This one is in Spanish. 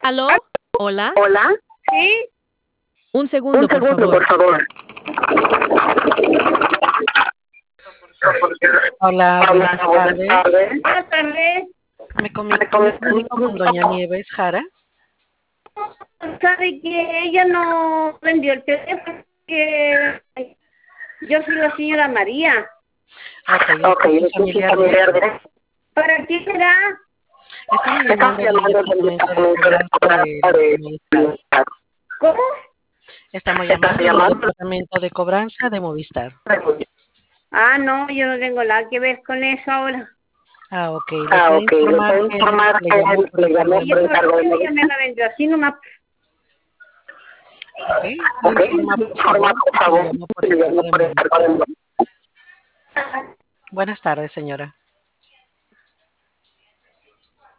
¿Aló? ¿Hola? Hola. Sí, Un un segundo, por segundo, favor. por favor. Hola, Hola, buenas buenas tardes. tardes. Buenas tardes. Me comunico con doña Nieves Jara. ¿Sabe que ella no vendió el teléfono? Que yo soy la señora María. Ok, Ok, usted es es un familiar familiar directo. de... ¿Para quién será? Estamos Estamos llamando del llamando del departamento de departamento de cobranza cobranza de de Movistar. ¿Cómo? Estamos Estás llamando del llamando. departamento de cobranza de Movistar. Ah, no, yo no tengo nada que ver con eso ahora. Ah, ok. Le Ah, puedo ok, le informar puedo que él informar le que llamó él por le encargo llamó de por encargo Movistar. de ella me la vendió así nomás. Ok. Me Ok, informa, por informa favor, por que le favor llamó por que le encargo llamó de por encargo Movistar. de... Buenas tardes, señora.